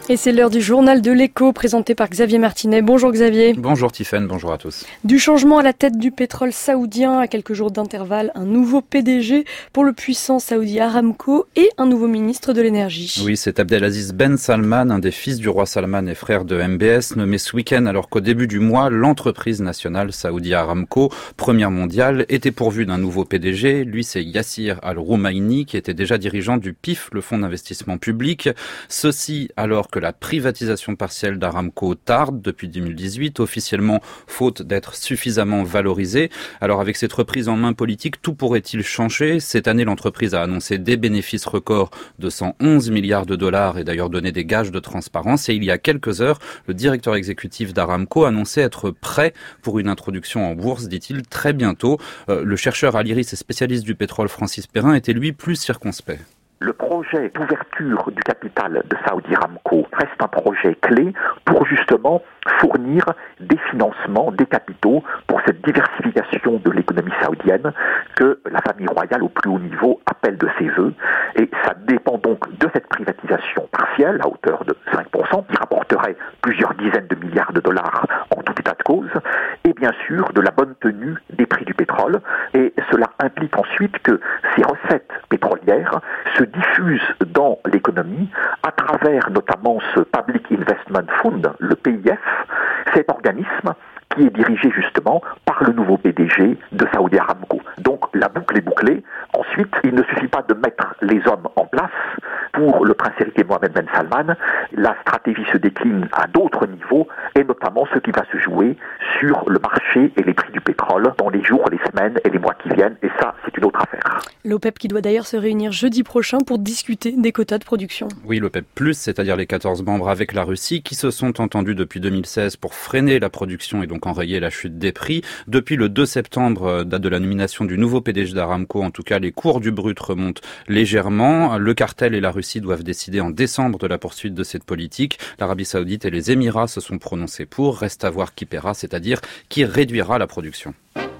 Et c'est l'heure du journal de l'écho présenté par Xavier Martinet. Bonjour Xavier. Bonjour Tiffaine, bonjour à tous. Du changement à la tête du pétrole saoudien, à quelques jours d'intervalle, un nouveau PDG pour le puissant Saudi Aramco et un nouveau ministre de l'énergie. Oui, c'est Abdelaziz Ben Salman, un des fils du roi Salman et frère de MBS, nommé ce week-end alors qu'au début du mois, l'entreprise nationale Saudi Aramco, première mondiale, était pourvue d'un nouveau PDG. Lui, c'est Yassir Al-Roumaini, qui était déjà dirigeant du PIF, le fonds d'investissement public. Ceci alors que la privatisation partielle d'Aramco tarde depuis 2018, officiellement faute d'être suffisamment valorisée. Alors avec cette reprise en main politique, tout pourrait-il changer? Cette année, l'entreprise a annoncé des bénéfices records de 111 milliards de dollars et d'ailleurs donné des gages de transparence. Et il y a quelques heures, le directeur exécutif d'Aramco annonçait être prêt pour une introduction en bourse, dit-il, très bientôt. Le chercheur à l'IRIS et spécialiste du pétrole Francis Perrin était lui plus circonspect. Le projet d'ouverture du capital de Saudi Aramco reste un projet clé pour justement fournir des financements, des capitaux pour cette diversification de l'économie saoudienne que la famille royale au plus haut niveau appelle de ses vœux. Et ça dépend donc de cette privatisation partielle à hauteur de 5% qui rapporterait plusieurs dizaines de milliards de dollars en tout état de cause et bien sûr de la bonne tenue des prix du pétrole. Et cela implique ensuite que ces recettes pétrolières se diffusent dans l'économie à travers notamment ce Public Investment Fund, le PIF, cet organisme qui est dirigé justement par le nouveau PDG de Saudi Aramco. Donc la boucle est bouclée. Ensuite, il ne suffit pas de mettre les hommes en place. Pour le prince héritier Mohammed Ben Salman, la stratégie se décline à d'autres niveaux et notamment ce qui va se jouer sur le marché et les prix du pétrole dans les jours, les semaines et les mois qui viennent. Et ça, c'est une autre affaire. L'OPEP qui doit d'ailleurs se réunir jeudi prochain pour discuter des quotas de production. Oui, l'OPEP+, c'est-à-dire les 14 membres avec la Russie qui se sont entendus depuis 2016 pour freiner la production et donc enrayer la chute des prix. Depuis le 2 septembre, date de la nomination du nouveau PDG d'Aramco, en tout cas, les cours du brut remontent légèrement. Le cartel et la Russie doivent décider en décembre de la poursuite de cette politique. L'Arabie Saoudite et les Émirats se sont prononcés pour. Reste à voir qui paiera, c'est-à-dire qui réduira la production.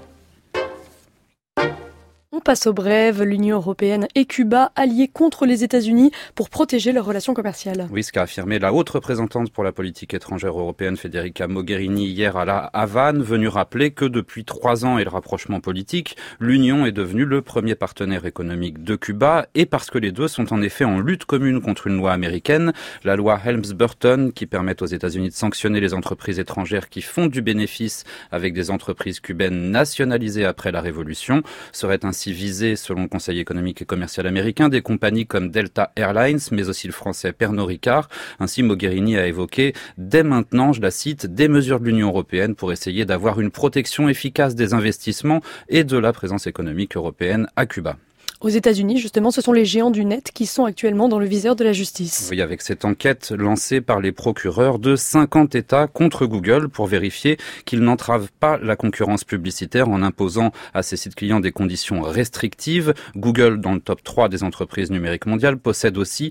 On passe aux brèves. L'Union européenne et Cuba alliés contre les États-Unis pour protéger leurs relations commerciales. Oui, ce qu'a affirmé la haute représentante pour la politique étrangère européenne Federica Mogherini hier à La Havane, venue rappeler que depuis 3 ans et le rapprochement politique, l'Union est devenue le premier partenaire économique de Cuba et parce que les deux sont en effet en lutte commune contre une loi américaine, la loi Helms-Burton qui permet aux États-Unis de sanctionner les entreprises étrangères qui font du bénéfice avec des entreprises cubaines nationalisées après la Révolution, serait ainsi visé, selon le Conseil économique et commercial américain, des compagnies comme Delta Airlines, mais aussi le français Pernod Ricard. Ainsi, Mogherini a évoqué dès maintenant, je la cite, des mesures de l'Union européenne pour essayer d'avoir une protection efficace des investissements et de la présence économique européenne à Cuba. Aux États-Unis, justement, ce sont les géants du net qui sont actuellement dans le viseur de la justice. Oui, avec cette enquête lancée par les procureurs de 50 États contre Google pour vérifier qu'ils n'entravent pas la concurrence publicitaire en imposant à ses sites clients des conditions restrictives. Google, dans le top 3 des entreprises numériques mondiales, possède aussi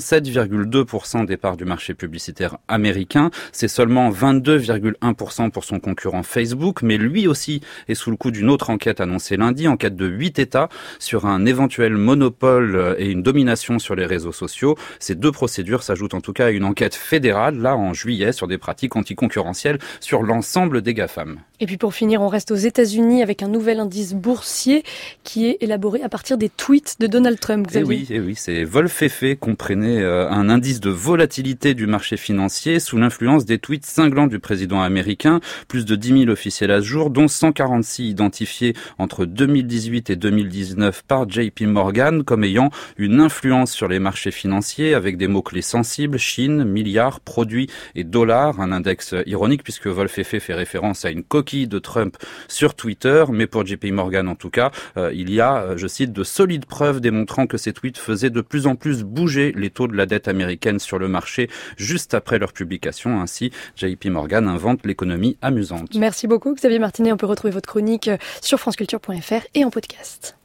37,2% des parts du marché publicitaire américain. C'est seulement 22,1% pour son concurrent Facebook, mais lui aussi est sous le coup d'une autre enquête annoncée lundi, enquête de 8 États sur un éventuel monopole et une domination sur les réseaux sociaux. Ces deux procédures s'ajoutent en tout cas à une enquête fédérale, là en juillet, sur des pratiques anticoncurrentielles sur l'ensemble des GAFAM. Et puis pour finir, on reste aux États-Unis avec un nouvel indice boursier qui est élaboré à partir des tweets de Donald Trump. Xavier. Et oui, c'est Wolfefe comprenait un indice de volatilité du marché financier sous l'influence des tweets cinglants du président américain. Plus de 10 000 officiels à ce jour, dont 146 identifiés entre 2018 et 2019 par JP Morgan comme ayant une influence sur les marchés financiers avec des mots-clés sensibles, Chine, milliards, produits et dollars. Un index ironique puisque Wolfefe fait référence à une coquille de Trump sur Twitter, mais pour JP Morgan en tout cas, il y a, je cite, de solides preuves démontrant que ces tweets faisaient de plus en plus bouger les taux de la dette américaine sur le marché juste après leur publication. Ainsi, JP Morgan invente l'économie amusante. Merci beaucoup Xavier Martinet, on peut retrouver votre chronique sur franceculture.fr et en podcast.